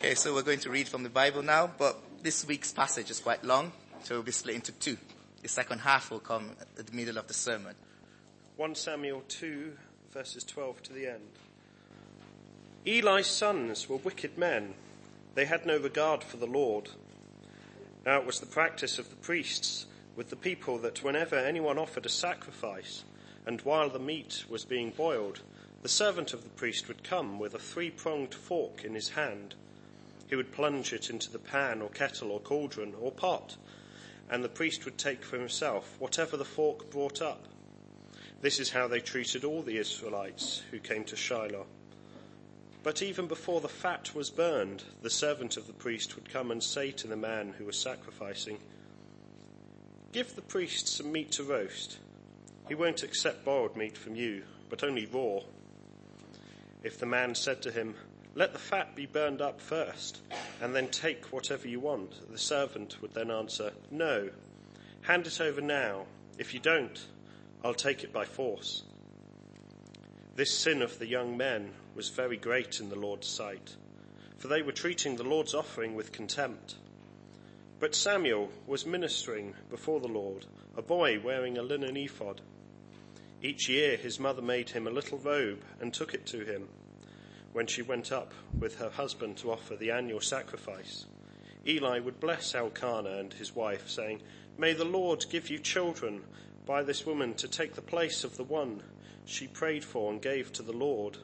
Okay, so we're going to read from the Bible now, but this week's passage is quite long, so we'll be split into two. The second half will come at the middle of the sermon. 1 Samuel 2, verses 12 to the end. Eli's sons were wicked men. They had no regard for the Lord. Now it was the practice of the priests with the people that whenever anyone offered a sacrifice, and while the meat was being boiled, the servant of the priest would come with a three-pronged fork in his hand. He would plunge it into the pan or kettle or cauldron or pot, and the priest would take for himself whatever the fork brought up. This is how they treated all the Israelites who came to Shiloh. But even before the fat was burned, the servant of the priest would come and say to the man who was sacrificing, "Give the priest some meat to roast. He won't accept boiled meat from you, but only raw." If the man said to him, "Let the fat be burned up first, and then take whatever you want," the servant would then answer, "No, hand it over now. If you don't, I'll take it by force." This sin of the young men was very great in the Lord's sight, for they were treating the Lord's offering with contempt. But Samuel was ministering before the Lord, a boy wearing a linen ephod. Each year his mother made him a little robe and took it to him. When she went up with her husband to offer the annual sacrifice, Eli would bless Elkanah and his wife, saying, "May the Lord give you children by this woman to take the place of the one she prayed for and gave to the Lord."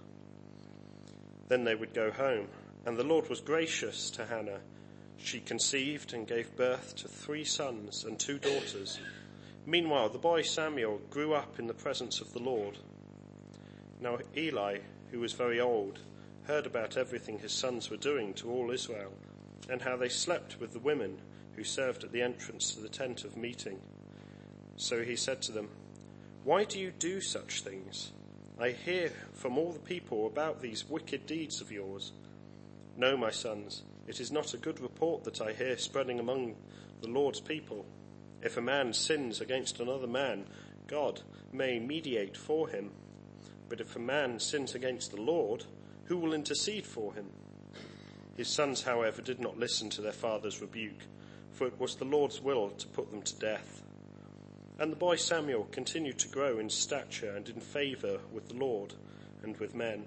Then they would go home, and the Lord was gracious to Hannah. She conceived and gave birth to 3 sons and 2 daughters. Meanwhile, the boy Samuel grew up in the presence of the Lord. Now Eli, who was very old, heard about everything his sons were doing to all Israel, and how they slept with the women who served at the entrance to the tent of meeting. So he said to them, "Why do you do such things? I hear from all the people about these wicked deeds of yours. No, my sons, it is not a good report that I hear spreading among the Lord's people. If a man sins against another man, God may mediate for him. But if a man sins against the Lord, who will intercede for him?" His sons, however, did not listen to their father's rebuke, for it was the Lord's will to put them to death. And the boy Samuel continued to grow in stature and in favour with the Lord and with men.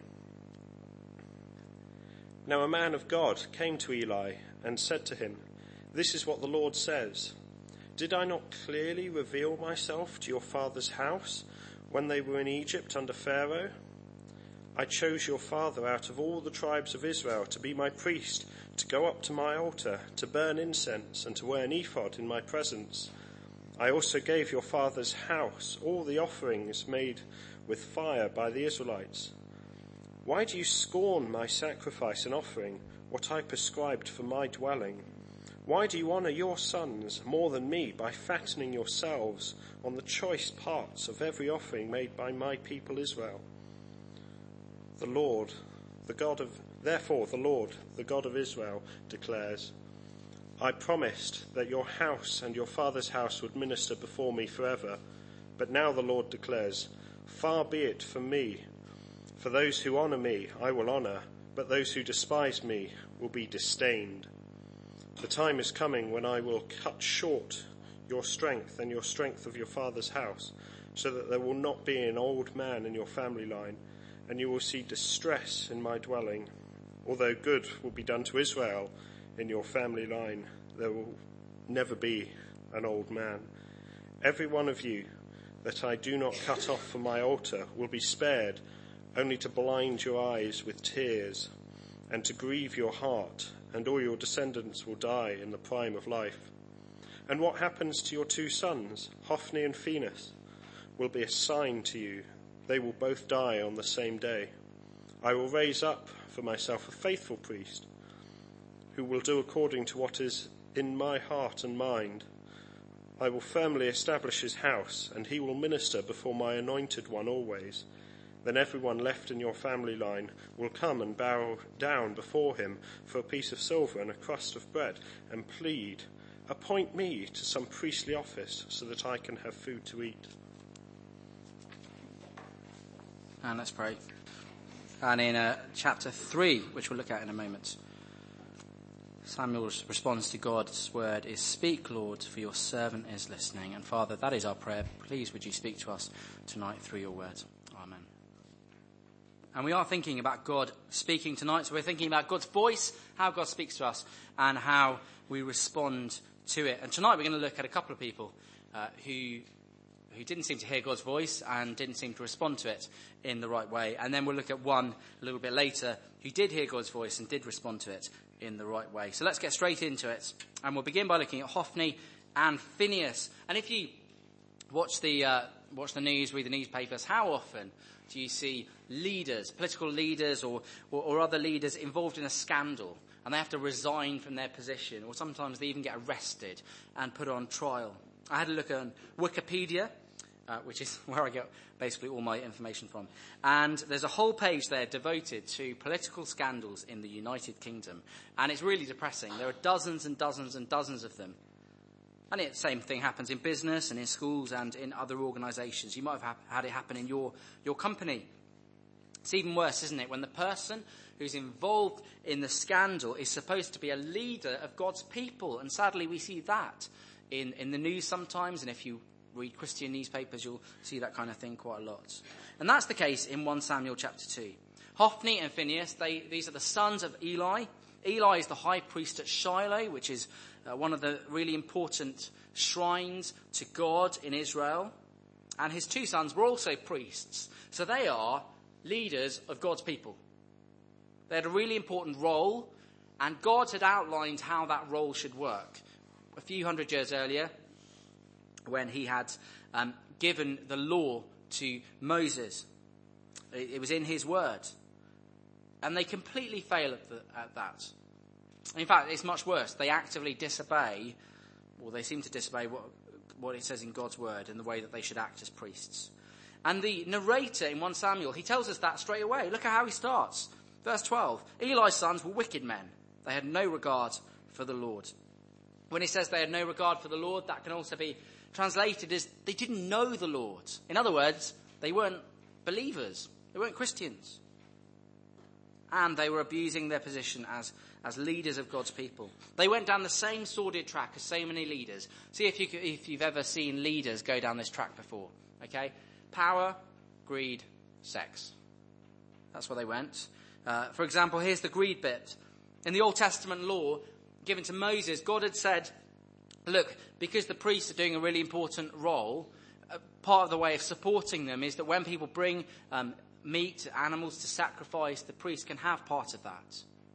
Now a man of God came to Eli and said to him, "This is what the Lord says. Did I not clearly reveal myself to your father's house when they were in Egypt under Pharaoh? I chose your father out of all the tribes of Israel to be my priest, to go up to my altar, to burn incense, and to wear an ephod in my presence. I also gave your father's house all the offerings made with fire by the Israelites. Why do you scorn my sacrifice and offering, what I prescribed for my dwelling? Why do you honour your sons more than me by fattening yourselves on the choice parts of every offering made by my people Israel? Therefore the Lord, the God of Israel, declares, I promised that your house and your father's house would minister before me forever. But now the Lord declares, far be it from me. For those who honour me I will honour, but those who despise me will be disdained. The time is coming when I will cut short your strength and your strength of your father's house, so that there will not be an old man in your family line, and you will see distress in my dwelling. Although good will be done to Israel in your family line, there will never be an old man. Every one of you that I do not cut off from my altar will be spared, only to blind your eyes with tears and to grieve your heart, and all your descendants will die in the prime of life. And what happens to your 2 sons, Hophni and Phinehas, will be a sign to you. They will both die on the same day. I will raise up for myself a faithful priest who will do according to what is in my heart and mind. I will firmly establish his house, and he will minister before my anointed one always. Then everyone left in your family line will come and bow down before him for a piece of silver and a crust of bread, and plead, appoint me to some priestly office so that I can have food to eat. And let's pray. And in chapter 3, which we'll look at in a moment, Samuel's response to God's word is, "Speak, Lord, for your servant is listening." And Father, that is our prayer. Please would you speak to us tonight through your word. Amen. And we are thinking about God speaking tonight. So we're thinking about God's voice, how God speaks to us, and how we respond to it. And tonight we're going to look at a couple of people who didn't seem to hear God's voice and didn't seem to respond to it in the right way. And then we'll look at one a little bit later who did hear God's voice and did respond to it in the right way. So let's get straight into it. And we'll begin by looking at Hophni and Phinehas. And if you watch the news, read the newspapers, how often do you see leaders, political leaders or other leaders involved in a scandal, and they have to resign from their position, or sometimes they even get arrested and put on trial? I had a look on Wikipedia, which is where I get basically all my information from. And there's a whole page there devoted to political scandals in the United Kingdom. And it's really depressing. There are dozens and dozens and dozens of them. And the same thing happens in business and in schools and in other organisations. You might have had it happen in your company. It's even worse, isn't it, when the person who's involved in the scandal is supposed to be a leader of God's people. And sadly, we see that in the news sometimes, and if you read Christian newspapers, you'll see that kind of thing quite a lot. And that's the case in 1 Samuel chapter 2. Hophni and Phinehas, these are the sons of Eli. Eli is the high priest at Shiloh, which is one of the really important shrines to God in Israel. And his two sons were also priests. So they are leaders of God's people. They had a really important role, and God had outlined how that role should work a few hundred years earlier, when he had given the law to Moses. It was in his word. And they completely fail at that. In fact, it's much worse. They actively disobey, or they seem to disobey what it says in God's word and the way that they should act as priests. And the narrator in 1 Samuel, he tells us that straight away. Look at how he starts. Verse 12. Eli's sons were wicked men. They had no regard for the Lord. When he says they had no regard for the Lord, that can also be translated as they didn't know the Lord. In other words, they weren't believers. They weren't Christians. And they were abusing their position as leaders of God's people. They went down the same sordid track as so many leaders. See if you've ever seen leaders go down this track before. Okay? Power, greed, sex. That's where they went. For example, here's the greed bit. In the Old Testament law given to Moses, God had said, look, because the priests are doing a really important role, part of the way of supporting them is that when people bring meat, animals to sacrifice, the priest can have part of that.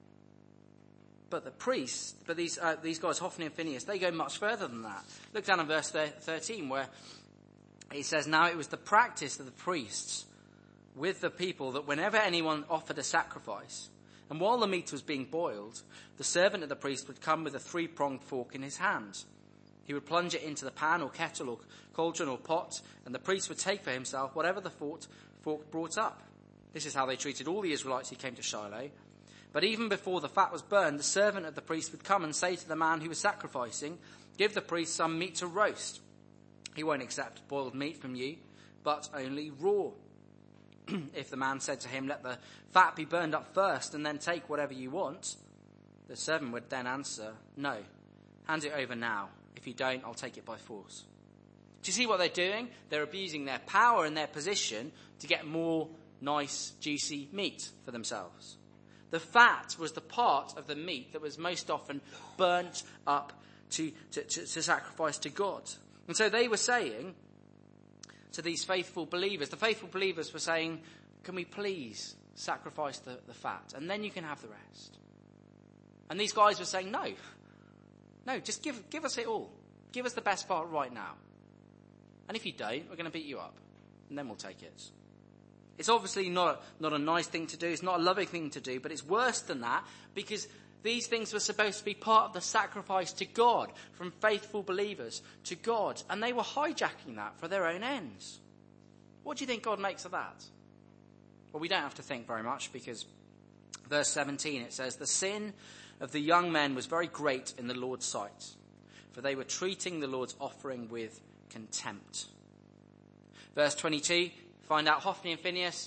But these guys, Hophni and Phinehas, they go much further than that. Look down at verse 13, where he says, "Now it was the practice of the priests with the people that whenever anyone offered a sacrifice, and while the meat was being boiled, the servant of the priest would come with a 3-pronged fork in his hand. He would plunge it into the pan or kettle or cauldron or pot, and the priest would take for himself whatever the fork brought up. This is how they treated all the Israelites who came to Shiloh. But even before the fat was burned, the servant of the priest would come and say to the man who was sacrificing, 'Give the priest some meat to roast. He won't accept boiled meat from you, but only raw.' If the man said to him, 'Let the fat be burned up first and then take whatever you want,' the servant would then answer, 'No, hand it over now. If you don't, I'll take it by force.'" Do you see what they're doing? They're abusing their power and their position to get more nice, juicy meat for themselves. The fat was the part of the meat that was most often burnt up to sacrifice to God. And so they were saying to these faithful believers, the faithful believers were saying, "Can we please sacrifice the fat, and then you can have the rest?" And these guys were saying, no, just give us it all. Give us the best part right now. And if you don't, we're going to beat you up, and then we'll take it. It's obviously not a nice thing to do. It's not a loving thing to do, but it's worse than that, because these things were supposed to be part of the sacrifice to God, from faithful believers to God, and they were hijacking that for their own ends. What do you think God makes of that? Well, we don't have to think very much, because verse 17, it says, "The sin of the young men was very great in the Lord's sight, for they were treating the Lord's offering with contempt." Verse 22, find out Hophni and Phinehas,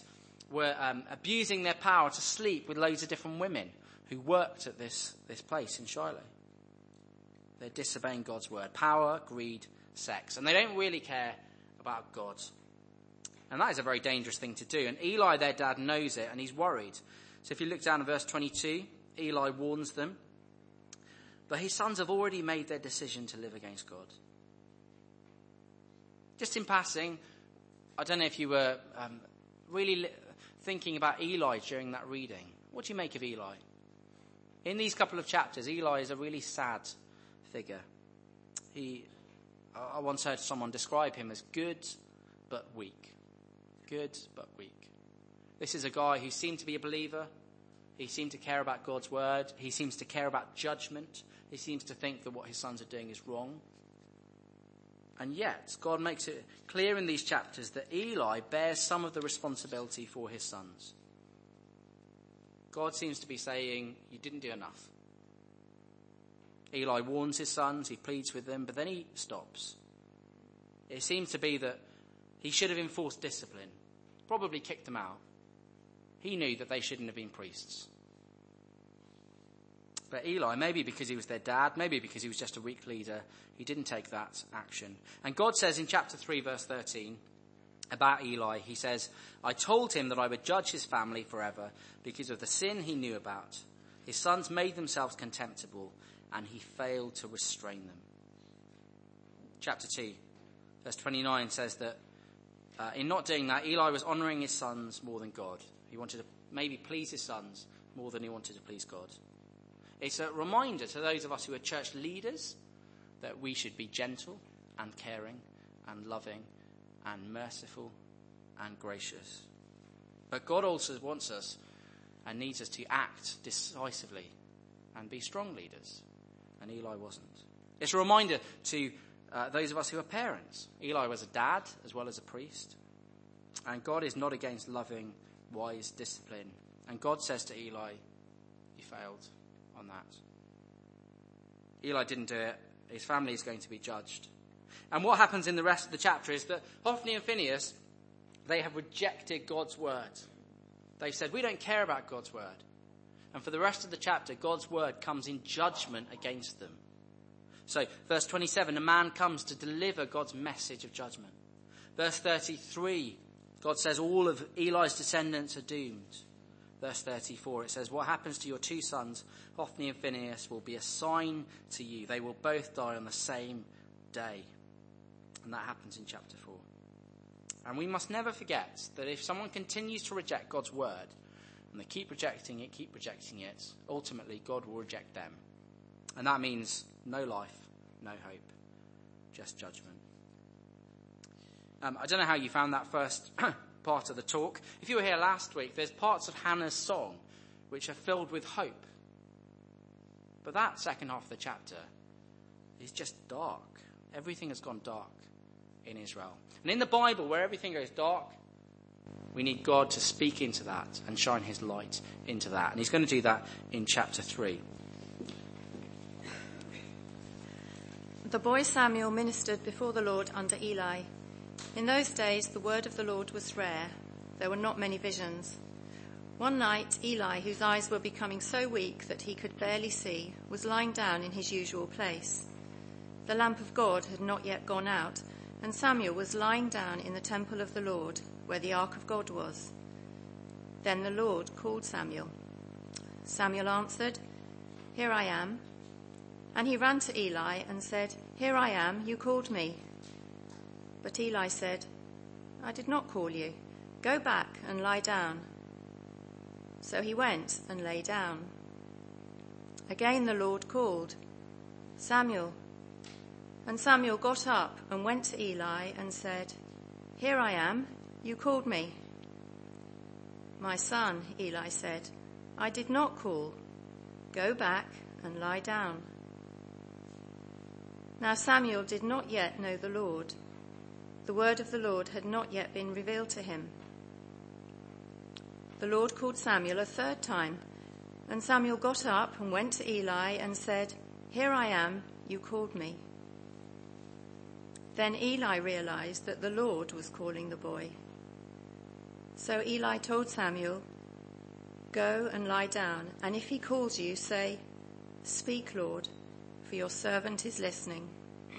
were abusing their power to sleep with loads of different women who worked at this place in Shiloh. They're disobeying God's word. Power, greed, sex. And they don't really care about God. And that is a very dangerous thing to do. And Eli, their dad, knows it and he's worried. So if you look down at verse 22, Eli warns them. But his sons have already made their decision to live against God. Just in passing, I don't know if you were really thinking about Eli during that reading. What do you make of Eli? In these couple of chapters, Eli is a really sad figure. I once heard someone describe him as good but weak. Good but weak. This is a guy who seemed to be a believer. He seemed to care about God's word. He seems to care about judgment. He seems to think that what his sons are doing is wrong. And yet, God makes it clear in these chapters that Eli bears some of the responsibility for his sons. God seems to be saying, you didn't do enough. Eli warns his sons, he pleads with them, but then he stops. It seems to be that he should have enforced discipline, probably kicked them out. He knew that they shouldn't have been priests. But Eli, maybe because he was their dad, maybe because he was just a weak leader, he didn't take that action. And God says in chapter 3, verse 13, about Eli, he says, I told him that I would judge his family forever because of the sin he knew about. His sons made themselves contemptible, and he failed to restrain them. Chapter 2, verse 29 says that in not doing that, Eli was honouring his sons more than God. He wanted to maybe please his sons more than he wanted to please God. It's a reminder to those of us who are church leaders that we should be gentle and caring and loving and merciful and gracious. But God also wants us and needs us to act decisively and be strong leaders. And Eli wasn't. It's a reminder to those of us who are parents. Eli was a dad as well as a priest. And God is not against loving, wise discipline. And God says to Eli, you failed on that. Eli didn't do it. His family is going to be judged. And what happens in the rest of the chapter is that Hophni and Phinehas, they have rejected God's word. They've said, we don't care about God's word. And for the rest of the chapter, God's word comes in judgment against them. So, verse 27, a man comes to deliver God's message of judgment. Verse 33, God says all of Eli's descendants are doomed. Verse 34, it says, what happens to your two sons, Hophni and Phinehas, will be a sign to you. They will both die on the same day. And that happens in chapter 4. And we must never forget that if someone continues to reject God's word, and they keep rejecting it, ultimately God will reject them. And that means no life, no hope, just judgment. I don't know how you found that first part of the talk. If you were here last week, there's parts of Hannah's song which are filled with hope. But that second half of the chapter is just dark. Everything has gone dark in Israel. And in the Bible, where everything goes dark, we need God to speak into that and shine his light into that. And he's going to do that in chapter 3. The boy Samuel ministered before the Lord under Eli. In those days, the word of the Lord was rare. There were not many visions. One night, Eli, whose eyes were becoming so weak that he could barely see, was lying down in his usual place. The lamp of God had not yet gone out, and Samuel was lying down in the temple of the Lord, where the ark of God was. Then the Lord called Samuel. Samuel answered, "Here I am." And he ran to Eli and said, "Here I am, you called me." But Eli said, "I did not call you. Go back and lie down." So he went and lay down. Again the Lord called, "Samuel." And Samuel got up and went to Eli and said, "Here I am, you called me." "My son," Eli said, "I did not call. Go back and lie down." Now Samuel did not yet know the Lord. The word of the Lord had not yet been revealed to him. The Lord called Samuel a third time, and Samuel got up and went to Eli and said, "Here I am, you called me." Then Eli realized that the Lord was calling the boy. So Eli told Samuel, "Go and lie down, and if he calls you, say, 'Speak, Lord, for your servant is listening.'"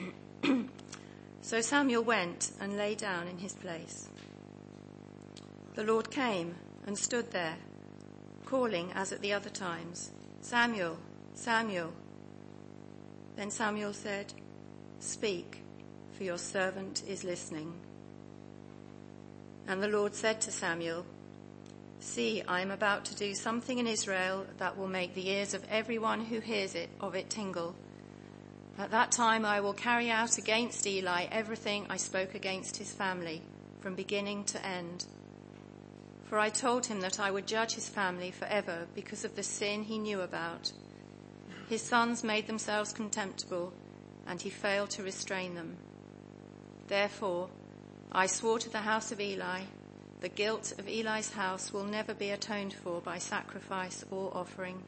So Samuel went and lay down in his place. The Lord came and stood there, calling as at the other times, "Samuel, Samuel." Then Samuel said, "Speak, for your servant is listening." And the Lord said to Samuel, "See, I am about to do something in Israel that will make the ears of everyone who hears of it tingle. At that time I will carry out against Eli everything I spoke against his family, from beginning to end. For I told him that I would judge his family forever because of the sin he knew about. His sons made themselves contemptible, and he failed to restrain them. Therefore, I swore to the house of Eli, the guilt of Eli's house will never be atoned for by sacrifice or offering."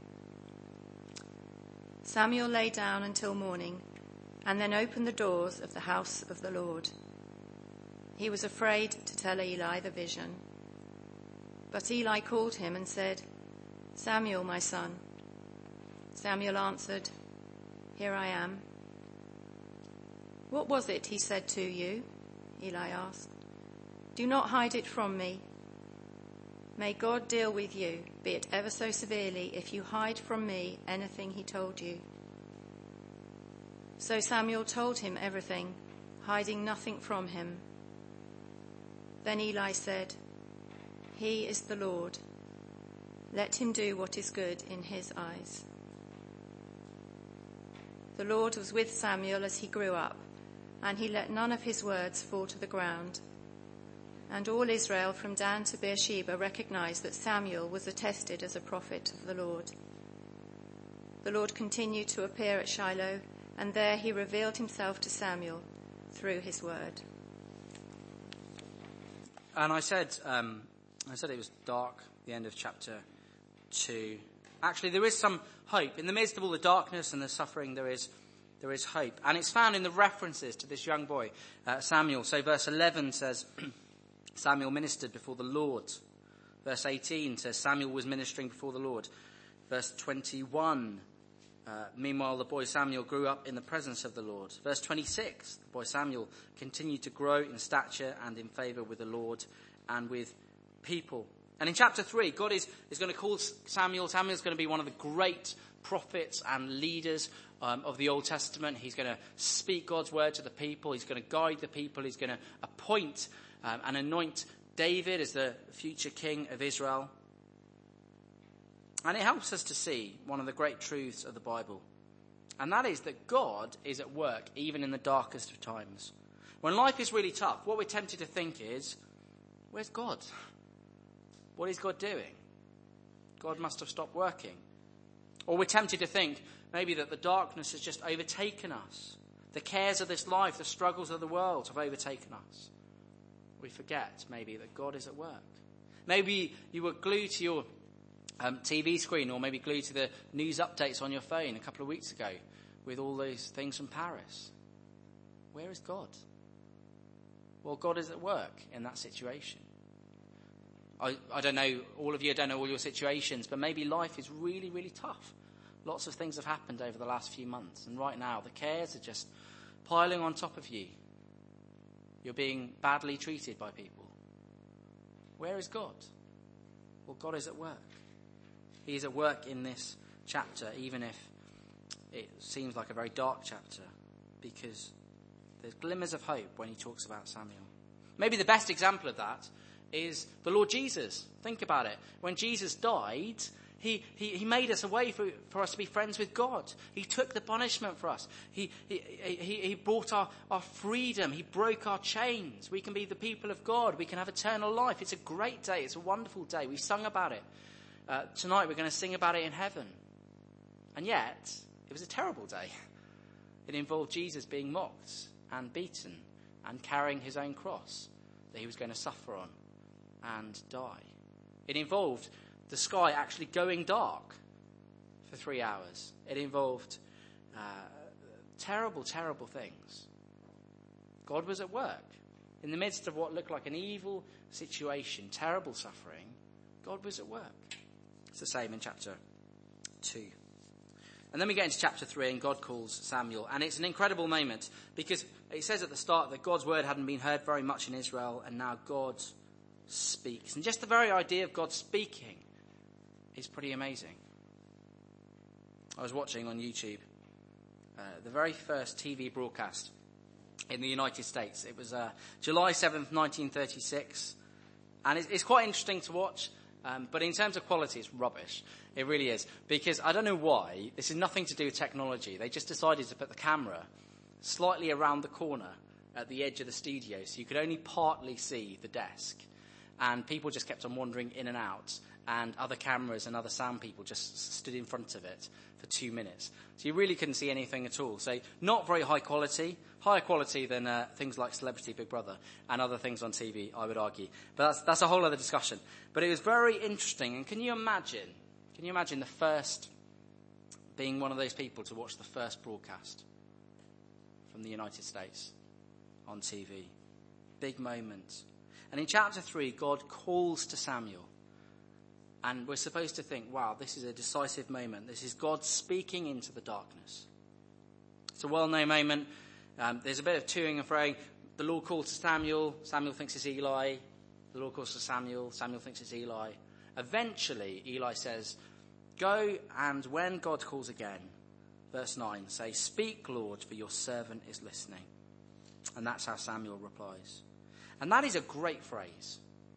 Samuel lay down until morning, and then opened the doors of the house of the Lord. He was afraid to tell Eli the vision. But Eli called him and said, "Samuel, my son." Samuel answered, "Here I am." "What was it he said to you?" Eli asked. "Do not hide it from me. May God deal with you, be it ever so severely, if you hide from me anything he told you." So Samuel told him everything, hiding nothing from him. Then Eli said, "He is the Lord. Let him do what is good in his eyes." The Lord was with Samuel as he grew up, and he let none of his words fall to the ground. And all Israel from Dan to Beersheba recognized that Samuel was attested as a prophet of the Lord. The Lord continued to appear at Shiloh, and there he revealed himself to Samuel through his word. And I said it was dark, the end of chapter 2. Actually, there is some hope. In the midst of all the darkness and the suffering, there is hope. And it's found in the references to this young boy, Samuel. So verse 11 says, Samuel ministered before the Lord. Verse 18 says, Samuel was ministering before the Lord. Verse 21, meanwhile the boy Samuel grew up in the presence of the Lord. Verse 26, the boy Samuel continued to grow in stature and in favour with the Lord and with people. And in chapter 3, God is going to call Samuel. Samuel's going to be one of the great prophets and leaders of the Old Testament. He's going to speak God's word to the people. He's going to guide the people. He's going to appoint and anoint David as the future king of Israel. And it helps us to see one of the great truths of the Bible. And that is that God is at work even in the darkest of times. When life is really tough, what we're tempted to think is, where's God? What is God doing? God must have stopped working. Or we're tempted to think maybe that the darkness has just overtaken us. The cares of this life, the struggles of the world have overtaken us. We forget maybe that God is at work. Maybe you were glued to your TV screen, or maybe glued to the news updates on your phone a couple of weeks ago with all those things from Paris. Where is God? Well, God is at work in that situation. I don't know, all of you, I don't know all your situations, but maybe life is really, really tough. Lots of things have happened over the last few months, and right now the cares are just piling on top of you. You're being badly treated by people. Where is God? Well, God is at work. He is at work in this chapter, even if it seems like a very dark chapter, because there's glimmers of hope when he talks about Samuel. Maybe the best example of that is the Lord Jesus. Think about it. When Jesus died, he made us a way for us to be friends with God. He took the punishment for us. He brought our freedom. He broke our chains. We can be the people of God. We can have eternal life. It's a great day. It's a wonderful day. We sung about it. Tonight we're going to sing about it in heaven. And yet, it was a terrible day. It involved Jesus being mocked and beaten and carrying his own cross that he was going to suffer on and die. It involved the sky actually going dark for 3 hours. It involved terrible, terrible things. God was at work. In the midst of what looked like an evil situation, terrible suffering, God was at work. It's the same in chapter 2. And then we get into chapter 3 and God calls Samuel. And it's an incredible moment because it says at the start that God's word hadn't been heard very much in Israel and now God speaks. And just the very idea of God speaking is pretty amazing. I was watching on YouTube the very first TV broadcast in the United States. It was July 7th, 1936. And it's quite interesting to watch. But in terms of quality, it's rubbish. It really is. Because I don't know why. This is nothing to do with technology. They just decided to put the camera slightly around the corner at the edge of the studio so you could only partly see the desk. And people just kept on wandering in and out. And other cameras and other sound people just stood in front of it for 2 minutes. So you really couldn't see anything at all. So not very high quality. Higher quality than things like Celebrity Big Brother and other things on TV, I would argue. But that's a whole other discussion. But it was very interesting. And can you imagine the first, being one of those people to watch the first broadcast from the United States on TV? Big moment. And in chapter 3, God calls to Samuel. And we're supposed to think, wow, this is a decisive moment. This is God speaking into the darkness. It's a well-known moment. There's a bit of toing and froing. The Lord calls to Samuel. Samuel thinks it's Eli. The Lord calls to Samuel. Samuel thinks it's Eli. Eventually, Eli says, go and when God calls again, verse 9, say, speak, Lord, for your servant is listening. And that's how Samuel replies. And that is a great phrase.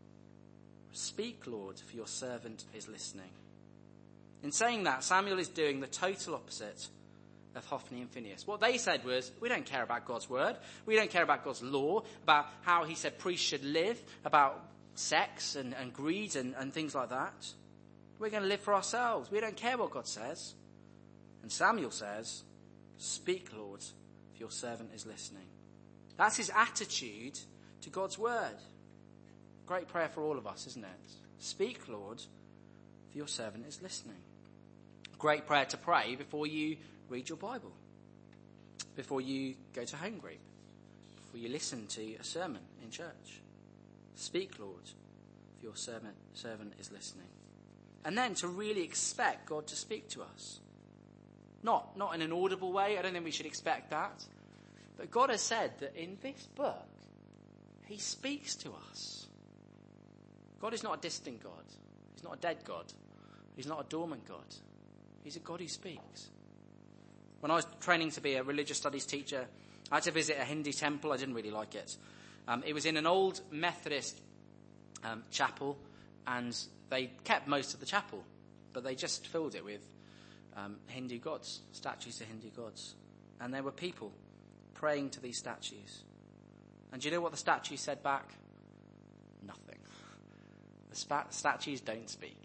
Speak, Lord, for your servant is listening. In saying that, Samuel is doing the total opposite of Hophni and Phinehas. What they said was, we don't care about God's word. We don't care about God's law, about how he said priests should live, about sex and greed and things like that. We're going to live for ourselves. We don't care what God says. And Samuel says, speak, Lord, for your servant is listening. That's his attitude to God's word. Great prayer for all of us, isn't it? Speak, Lord, for your servant is listening. Great prayer to pray before you read your Bible, before you go to home group, before you listen to a sermon in church. Speak, Lord, for your servant is listening. And then to really expect God to speak to us. Not in an audible way. I don't think we should expect that. But God has said that in this book, he speaks to us. God is not a distant God. He's not a dead God. He's not a dormant God. He's a God who speaks. When I was training to be a religious studies teacher, I had to visit a Hindu temple. I didn't really like it. It was in an old Methodist chapel, and they kept most of the chapel, but they just filled it with Hindu gods, statues to Hindu gods. And there were people praying to these statues. And do you know what the statues said back? Nothing. The statues don't speak.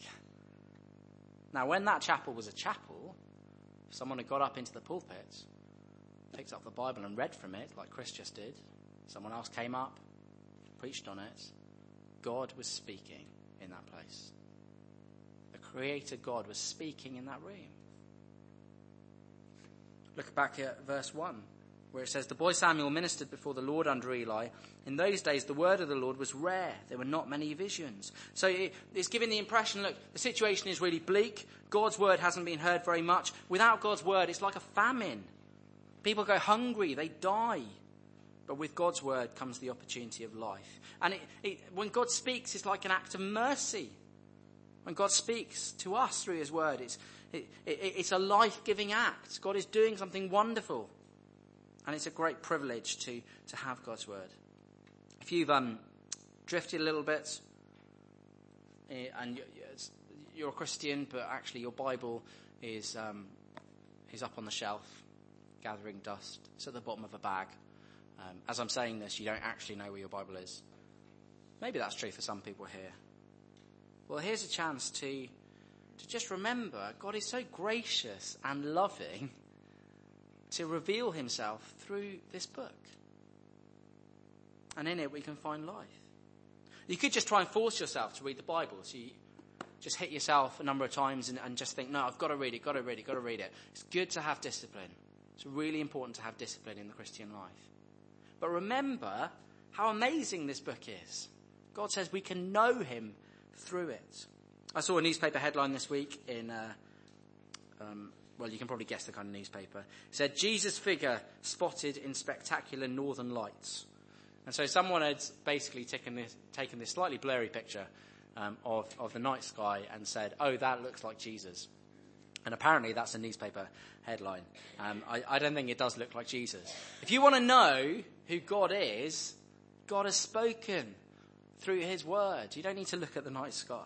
Now, when that chapel was a chapel, if someone had got up into the pulpit, picked up the Bible and read from it, like Chris just did, someone else came up, preached on it, God was speaking in that place. The Creator God was speaking in that room. Look back at verse 1, where it says, the boy Samuel ministered before the Lord under Eli. In those days, the word of the Lord was rare. There were not many visions. So it's giving the impression, look, the situation is really bleak. God's word hasn't been heard very much. Without God's word, it's like a famine. People go hungry. They die. But with God's word comes the opportunity of life. And when God speaks, it's like an act of mercy. When God speaks to us through his word, it's a life-giving act. God is doing something wonderful. And it's a great privilege to have God's word. If you've drifted a little bit, and you're a Christian, but actually your Bible is up on the shelf, gathering dust. It's at the bottom of a bag. As I'm saying this, you don't actually know where your Bible is. Maybe that's true for some people here. Well, here's a chance to just remember God is so gracious and loving to reveal himself through this book. And in it we can find life. You could just try and force yourself to read the Bible. So you just hit yourself a number of times and just think, no, I've got to read it, got to read it. It's good to have discipline. It's really important to have discipline in the Christian life. But remember how amazing this book is. God says we can know him through it. I saw a newspaper headline this week in, well, you can probably guess the kind of newspaper. It said, Jesus figure spotted in spectacular northern lights. And so someone had basically taken this slightly blurry picture of the night sky and said, oh, that looks like Jesus. And apparently that's a newspaper headline. I don't think it does look like Jesus. If you want to know who God is, God has spoken through his word. You don't need to look at the night sky.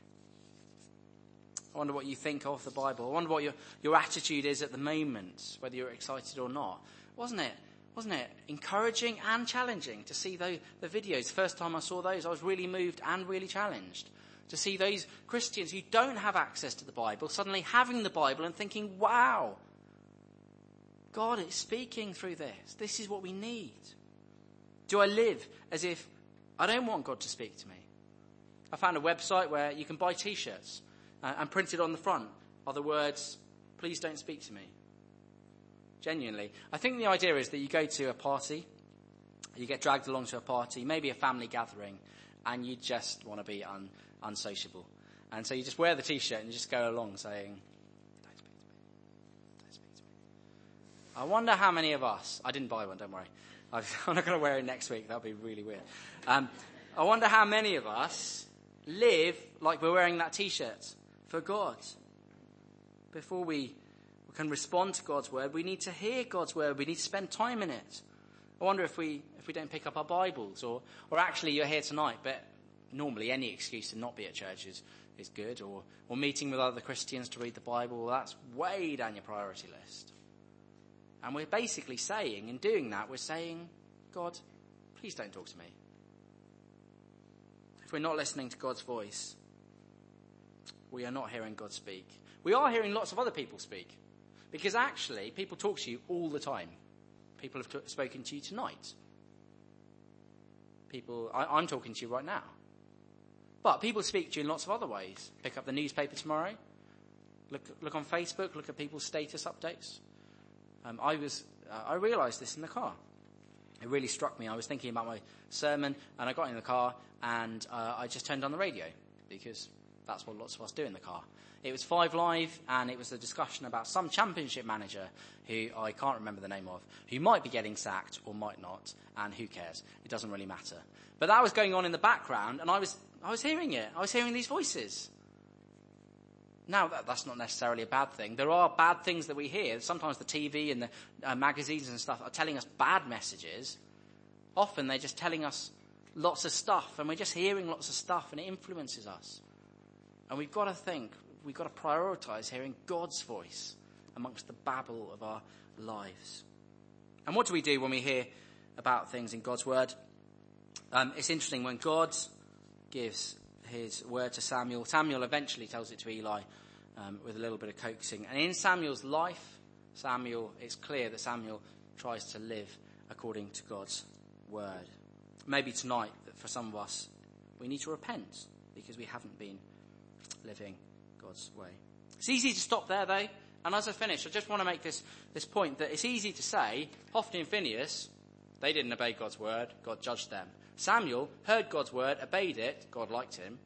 I wonder what you think of the Bible. I wonder what your attitude is at the moment, whether you're excited or not. Wasn't it encouraging and challenging to see the videos? First time I saw those, I was really moved and really challenged. To see those Christians who don't have access to the Bible suddenly having the Bible and thinking, wow, God is speaking through this. This is what we need. Do I live as if I don't want God to speak to me? I found a website where you can buy T-shirts and printed on the front are the words, please don't speak to me. Genuinely. I think the idea is that you go to a party, you get dragged along to a party, maybe a family gathering, and you just want to be unsociable. And so you just wear the T-shirt and you just go along saying, don't speak to me. Don't speak to me. I wonder how many of us, I didn't buy one, don't worry. I'm not going to wear it next week. That'll be really weird. I wonder how many of us live like we're wearing that T-shirt for God. Before we can respond to God's word, we need to hear God's word. We need to spend time in it. I wonder if we don't pick up our Bibles, or actually you're here tonight, but normally any excuse to not be at church is good, or meeting with other Christians to read the Bible, well, that's way down your priority list. And we're basically saying, in doing that, we're saying, God, please don't talk to me. If we're not listening to God's voice, we are not hearing God speak. We are hearing lots of other people speak. Because actually, people talk to you all the time. People have spoken to you tonight. I'm talking to you right now. But people speak to you in lots of other ways. Pick up the newspaper tomorrow. Look on Facebook. Look at people's status updates. I realised this in the car. It really struck me. I was thinking about my sermon, and I got in the car, and I just turned on the radio, because that's what lots of us do in the car. It was 5 Live, and it was a discussion about some championship manager who I can't remember the name of, who might be getting sacked or might not, and who cares? It doesn't really matter. But that was going on in the background, and I was hearing it. I was hearing these voices. Now, that's not necessarily a bad thing. There are bad things that we hear. Sometimes the TV and the magazines and stuff are telling us bad messages. Often they're just telling us lots of stuff, and we're just hearing lots of stuff, and it influences us. And we've got to prioritise hearing God's voice amongst the babble of our lives. And what do we do when we hear about things in God's word? It's interesting, when God gives his word to Samuel eventually tells it to Eli with a little bit of coaxing. And in Samuel's life, it's clear that Samuel tries to live according to God's word. Maybe tonight, for some of us, we need to repent because we haven't been living God's way. It's easy to stop there, though. And as I finish, I just want to make this point that it's easy to say, Hophni and Phinehas, they didn't obey God's word, God judged them. Samuel heard God's word, obeyed it, God liked him.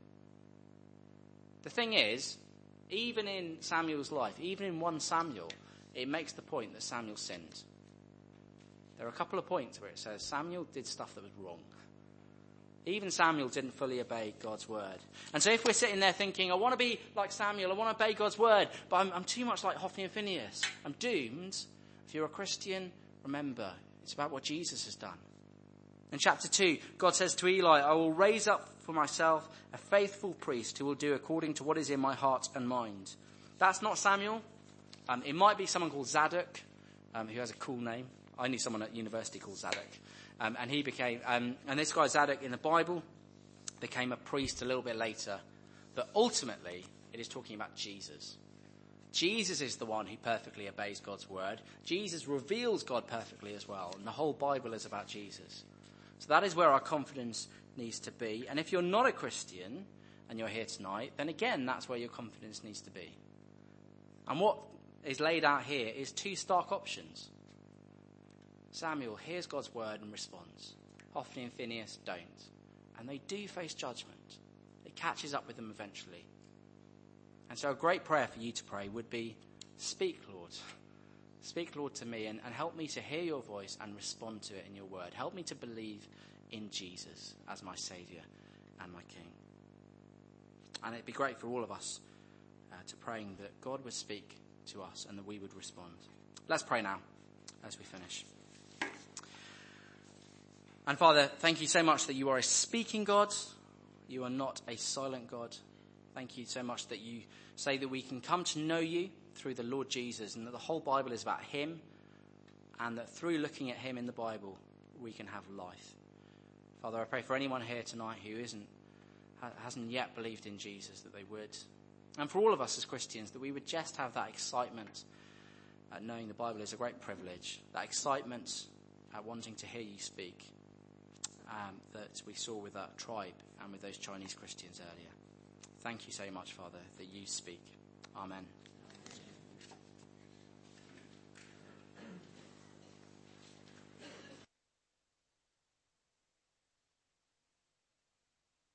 The thing is, even in Samuel's life, even in 1 Samuel, it makes the point that Samuel sinned. There are a couple of points where it says Samuel did stuff that was wrong. Even Samuel didn't fully obey God's word. And so if we're sitting there thinking, I want to be like Samuel, I want to obey God's word, but I'm too much like Hophni and Phinehas, I'm doomed. If you're a Christian, remember, it's about what Jesus has done. In chapter 2, God says to Eli, I will raise up for myself a faithful priest who will do according to what is in my heart and mind. That's not Samuel. It might be someone called Zadok, who has a cool name. I knew someone at university called Zadok. And he became, and this guy Zadok in the Bible became a priest a little bit later. But ultimately, it is talking about Jesus. Jesus is the one who perfectly obeys God's word. Jesus reveals God perfectly as well. And the whole Bible is about Jesus. So that is where our confidence needs to be. And if you're not a Christian and you're here tonight, then again, that's where your confidence needs to be. And what is laid out here is 2 stark options. Samuel hears God's word and responds. Hophni and Phinehas don't. And they do face judgment. It catches up with them eventually. And so a great prayer for you to pray would be, speak, Lord. Speak, Lord, to me and help me to hear your voice and respond to it in your word. Help me to believe in Jesus as my Saviour and my King. And it'd be great for all of us to praying that God would speak to us and that we would respond. Let's pray now as we finish. And Father, thank you so much that you are a speaking God. You are not a silent God. Thank you so much that you say that we can come to know you through the Lord Jesus, and that the whole Bible is about him, and that through looking at him in the Bible, we can have life. Father, I pray for anyone here tonight who hasn't yet believed in Jesus, that they would. And for all of us as Christians, that we would just have that excitement at knowing the Bible is a great privilege, that excitement at wanting to hear you speak, that we saw with that tribe and with those Chinese Christians earlier. Thank you so much, Father, that you speak. Amen.